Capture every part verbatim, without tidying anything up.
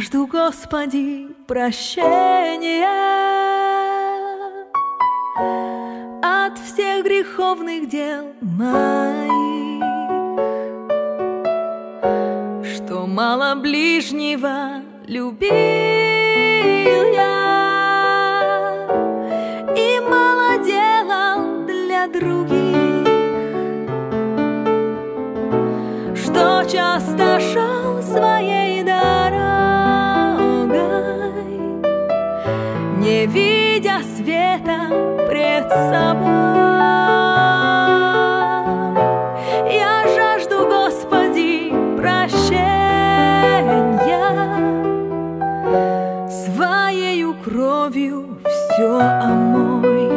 жду, Господи, прощения от всех греховных дел моих, что мало ближнего любил я и мало делал для других, что часто шел своей дорогой, не видя света пред собой. Я жажду, Господи, прощения, своею кровью все омой.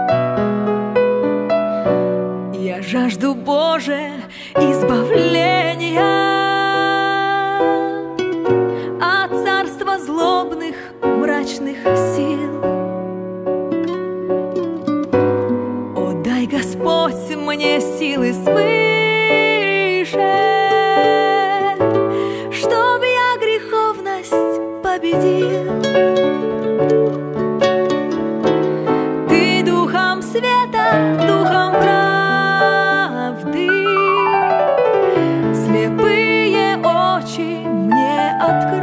Я жажду, Боже, избавления от царства злобных, мрачных сил. О, дай, Господь, мне силы свыше, чтоб я греховность победил. Ты духом света, духом правды слепые очи мне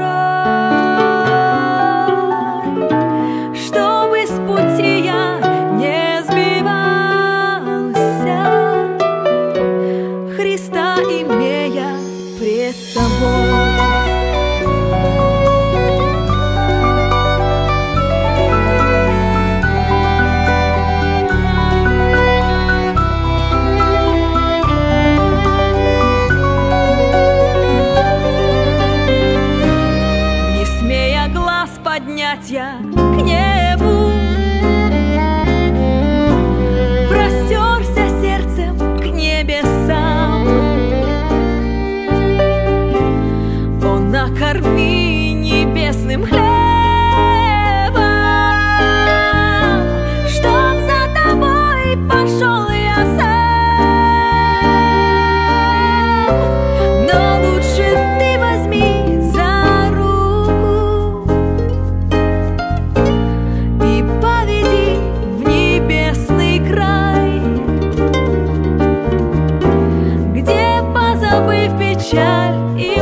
открой, чтобы с пути я не сбивался, Христа имея пред собой. Поднять я к небу, простерся сердцем к небесам. О, накорми небесным хлебом, чтоб за тобой пошел я сам. Но лучше ты возьми за руку и поведи в небесный край, где, позабыв печаль и